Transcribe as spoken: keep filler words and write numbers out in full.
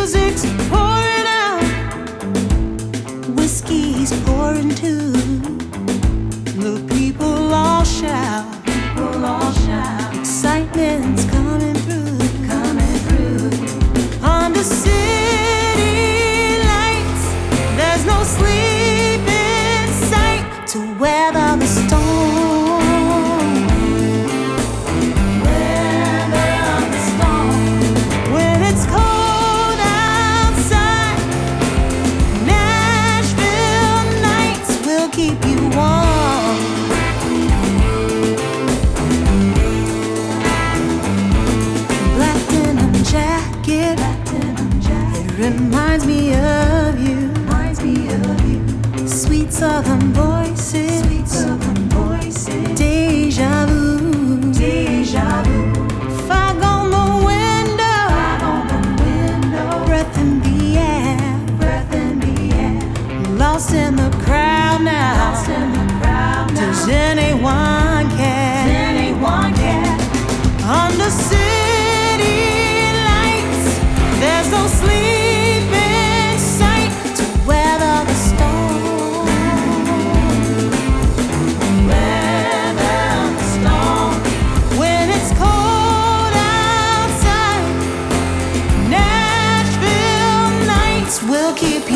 music's pouring out, whiskey's pouring too. The people all shout, people all shout. Excitement's coming through, coming through. Under city lights, there's no sleep in sight to weather the storm. Weather the storm. When it's cold outside, Nashville nights will keep you warm. Black denim jacket, it reminds me of you. Reminds me of you. Sweet southern voices, sweet southern voices. Deja vu, deja vu. Fog on the window, fog on the window. Breath in the air, breath in the air. Lost in the crowd now, lost in the crowd now. Does anyone care? Does anyone care? Under city lights, there's no sleep in sight to weather the storm. Weather the storm. When it's cold outside, Nashville nights will keep you